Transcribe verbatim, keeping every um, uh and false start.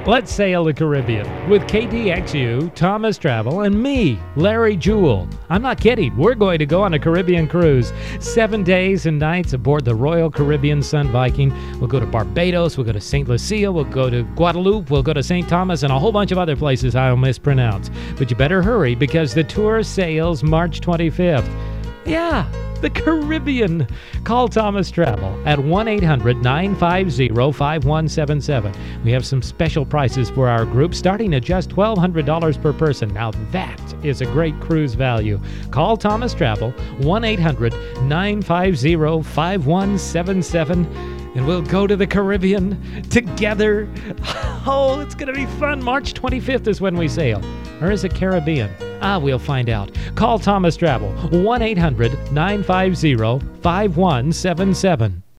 Let's sail the Caribbean with K D X U, Thomas Travel, and me, Larry Jewell. I'm not kidding. We're going to go on a Caribbean cruise. Seven days and nights aboard the Royal Caribbean Sun Viking. We'll go to Barbados. We'll go to Saint Lucia. We'll go to Guadeloupe. We'll go to Saint Thomas and a whole bunch of other places I'll mispronounce. But you better hurry because the tour sails March twenty-fifth. Yeah, the Caribbean. Call Thomas Travel at one eight hundred nine five zero five one seven seven. We have some special prices for our group starting at just twelve hundred dollars per person. Now that is a great cruise value. Call Thomas Travel, one eight hundred nine five zero five one seven seven. And we'll go to the Caribbean together. Oh, it's going to be fun. March twenty-fifth is when we sail. Or is it Caribbean? Ah, we'll find out. Call Thomas Travel, one eight hundred nine five zero five one seven seven.